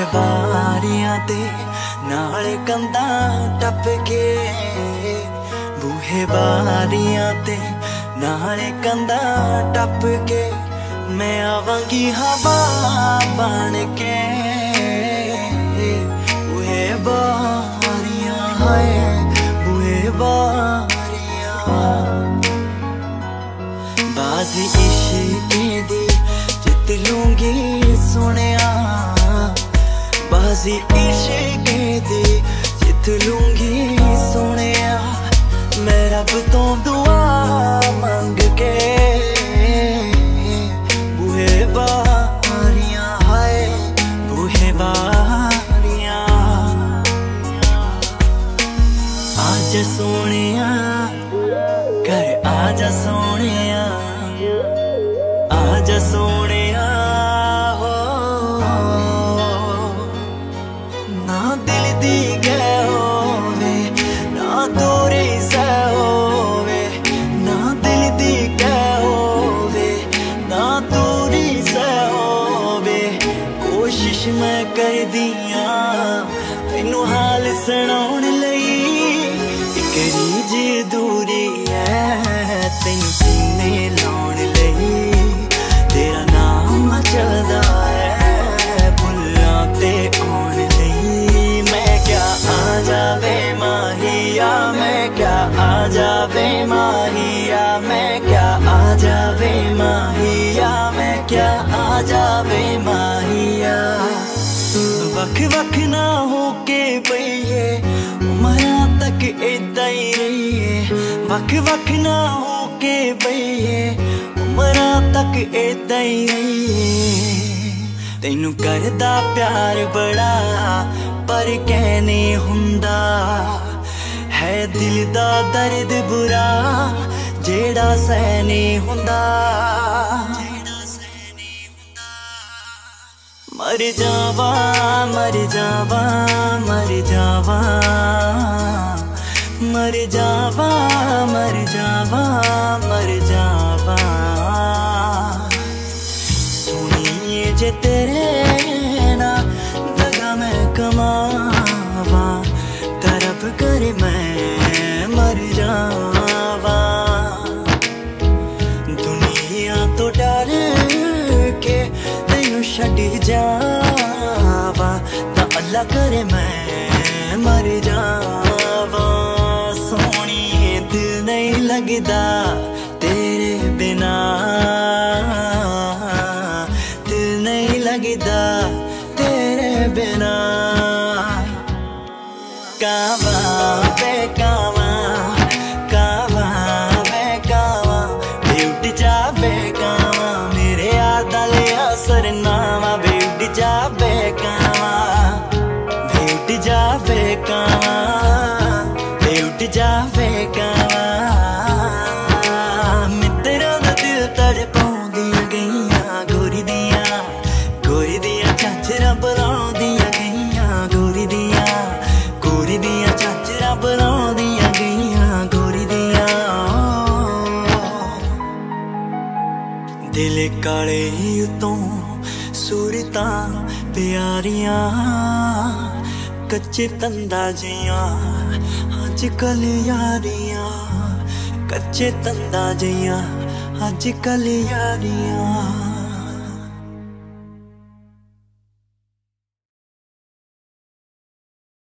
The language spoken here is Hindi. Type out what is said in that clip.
बारियां ते नाल कंधा टप के, बूहे बारियां ते नाल कंधा टप के, मैं आवांगी हवा बन के। बूहे बारियां हाय बूहे बारियां, बाजी इश्के दी जित लूंगी सुनिया, बाजी इश्के दी जित लूंगी सुनिया, मैं रब तो दुआ मंग के। बूहे बारियां हाय बूहे बारियां, आजा सोनिया घर आजा सोनिया, आजा सोनिया हो। ना दिल दी गए होवे ना दूरी से होवे, ना दिल दी गए होवे ना दूरी से होवे, कोशिश मैं कर दिया तेनू हाल सुनाउण लई। इक रीज दूरी है तेनू सीने लाउण लई, तेरा नाम चलदा है भुल्लां ते आउण लई। मैं क्या आ जावे माहिया, मैं क्या आ जावे माहिया, मैं क्या आ जावे माहिया, मैं क्या आ जावे माहिया। वख वख ना होके पईए उमरां तक इदां ही रहीए, वख वख ना होके पईए उमरां तक इदां ही रहीए। तैनू करदा प्यार बड़ा पर कहने हुंदा, है दिल दा दर्द बुरा जेड़ा सहने हुंदा। मर जावा मर जावा मर जावा, मर जावा मर जावा मर जावा। सुनिए जे तेरे ना दगा मैं कमावा, तरफ करे मैं मर जावा। दुनिया तो डर के तेनू छड्ड जावा, तां अल्लाह करे मैं मर जावा। सोहणिए दिल नहीं लगदा तेरे बिना, दिल नहीं लगदा तेरे बिना। कावा वे कावा कावा वे कावा, वे उड़ जावे कावा मेरे यार दा लिया सरनामा। वे उड़ जावे कावा वे उड़ जावे कावा, वे उड़ जावे कावा। मित्रों दा दिल तड़पाउंदियां गईयां गोरी दियां झांझरां बुलाउंदियां गईयां गोरी दियां झांझरां बुलाउंदियां गईयां गोरी दियां। दिल काले उतों सूरतां प्यारियां, कच्चे तंदा जियां अजकल यारियां, कच्चे तंदा जियां अजकल यारियां।